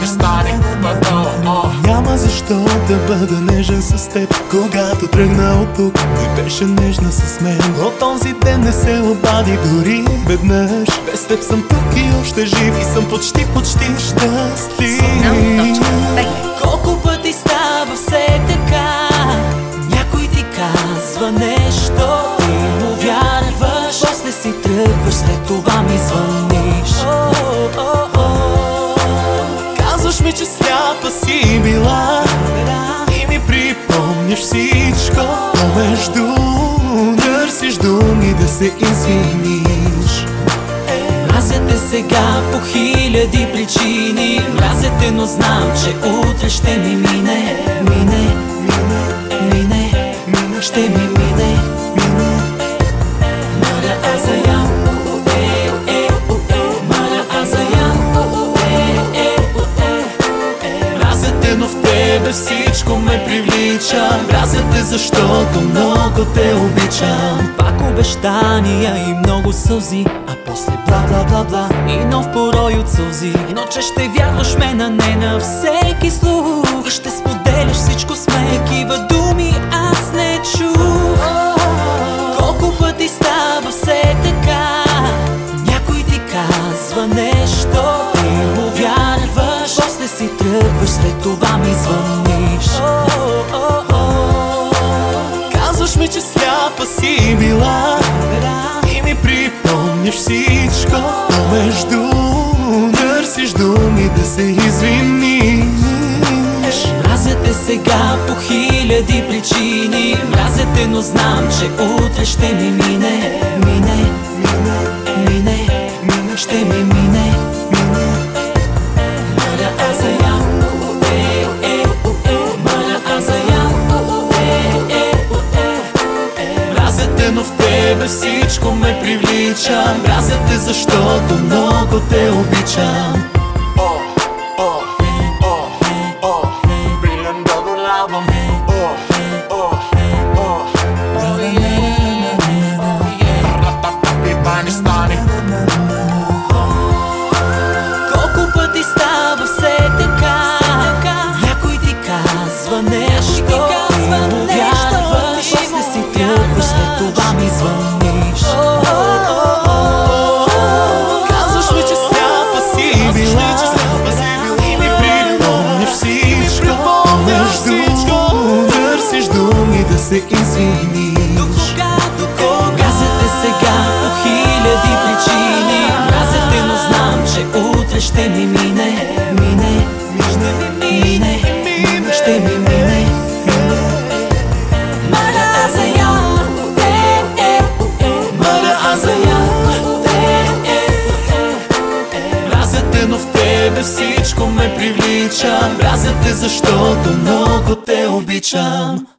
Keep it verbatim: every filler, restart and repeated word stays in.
не стане. Няма защо да бъда нежен с теб. Когато тръгна от тук, не беше нежна с мен. От този ден не се обади дори веднъж. Без теб съм тук и още жив и съм почти, почти щастлив. Колко пъти става все така, някой ти казва нещо, ти му вярваш, после си тръгваш, след това ми звъниш. Казваш ми, че сляпа си била и ми припомняш всичко, но между търсиш думи да се извиниш. Мразя те сега по хиляди причини, мразя те, но знам, че утре ще ми мине. Мине, мине, мине, ще ми мине. Мъря аз заям, е, е, е, мъря аз заям, е, е, е. Мразя те, но в тебе всичко ме привлича. Мразя те, защото много те обичам. Пак обещания и много сълзи, а после бла-бла-бла-бла и нов порой от сълзи. Но че ще вярваш мен, а не на всеки слух, и ще споделяш всичко с мекива думи, аз не чух. Колко пъти става все така, някой ти казва нещо, ти му вярваш, после си тръгваш, след това ми звъниш. Казваш ми, че сляпа си била и ми припомняш всичко, но между търсиш думи да се извиниш. Мразя те сега по хиляди причини, мразя те, но знам, че утре ще ми мине. Мине, мине, мине, ще ми мине. Мъря аз заям, е, е, е, мъря аз заям, е, е, е. Мразя те, но в тебе всичко ме привлича. Мразя те, защото много те обичам. Колко пъти става все така, някой ти казва нещо, ти му вярваш, после си тръгваш, след това ми звъниш. Казваш ми, че сляпа си била и ми припомняш всичко, между търсиш думи да се извиниш. Мразя те сега по хиляди причини, мразя те, но знам, че утре ще ми мине. Мине, мине, мине, ще ми мине. Мъря аз заям, е, е, е, мъря аз заям, е, е, е. Мразя те, но в тебе всичко ме привлича. Мразя те, защото много те обичам.